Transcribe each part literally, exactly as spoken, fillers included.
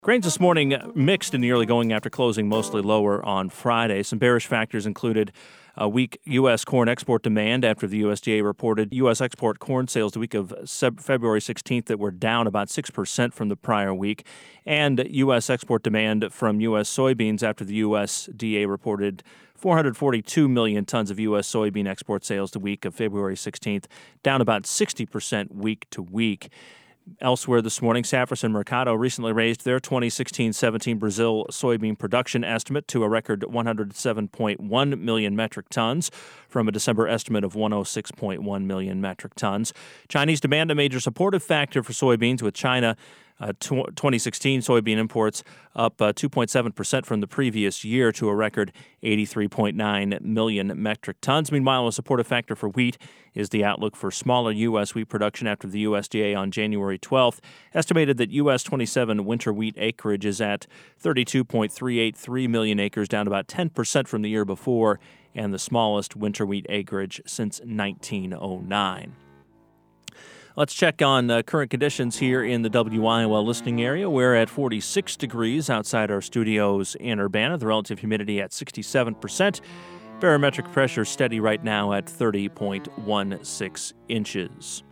Grains this morning mixed in the early going after closing mostly lower on Friday. Some bearish factors included a weak U S corn export demand after the U S D A reported U S export corn sales the week of February sixteenth that were down about six percent from the prior week, and U S export demand from U S soybeans after the U S D A reported four hundred forty-two million tons of U S soybean export sales the week of February sixteenth, down about sixty percent week to week. Elsewhere this morning, Saffras and Mercado recently raised their twenty sixteen seventeen Brazil soybean production estimate to a record one hundred seven point one million metric tons from a December estimate of one hundred six point one million metric tons. Chinese demand, a major supportive factor for soybeans, with China Uh, twenty sixteen soybean imports up uh, two point seven percent from the previous year to a record eighty-three point nine million metric tons. Meanwhile, a supportive factor for wheat is the outlook for smaller U S wheat production after the U S D A on January twelfth estimated that U S twenty-seven winter wheat acreage is at thirty-two point three eight three million acres, down about ten percent from the year before, and the smallest winter wheat acreage since nineteen oh nine. Let's check on uh, current conditions here in the W I L listening area. We're at forty-six degrees outside our studios in Urbana. The relative humidity at sixty-seven percent. Barometric pressure steady right now at thirty point one six inches.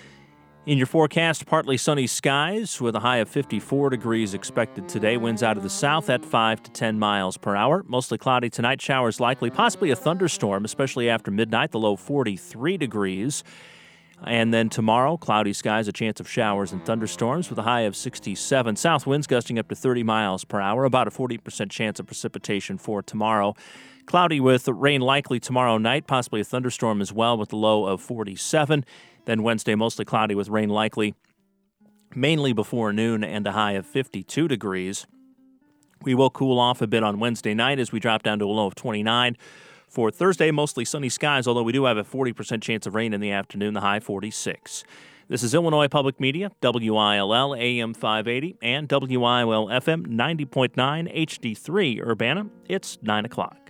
In your forecast, partly sunny skies with a high of fifty-four degrees expected today. Winds out of the south at five to ten miles per hour. Mostly cloudy tonight. Showers likely, possibly a thunderstorm, especially after midnight. The low forty-three degrees. And then tomorrow, cloudy skies, a chance of showers and thunderstorms with a high of sixty-seven. South winds gusting up to thirty miles per hour, about a forty percent chance of precipitation for tomorrow. Cloudy with rain likely tomorrow night, possibly a thunderstorm as well with a low of forty-seven. Then Wednesday, mostly cloudy with rain likely mainly before noon and a high of fifty-two degrees. We will cool off a bit on Wednesday night as we drop down to a low of twenty-nine. For Thursday, mostly sunny skies, although we do have a forty percent chance of rain in the afternoon, the high forty-six. This is Illinois Public Media, W I L L A M five eighty and W I L L F M ninety point nine H D three Urbana. It's nine o'clock.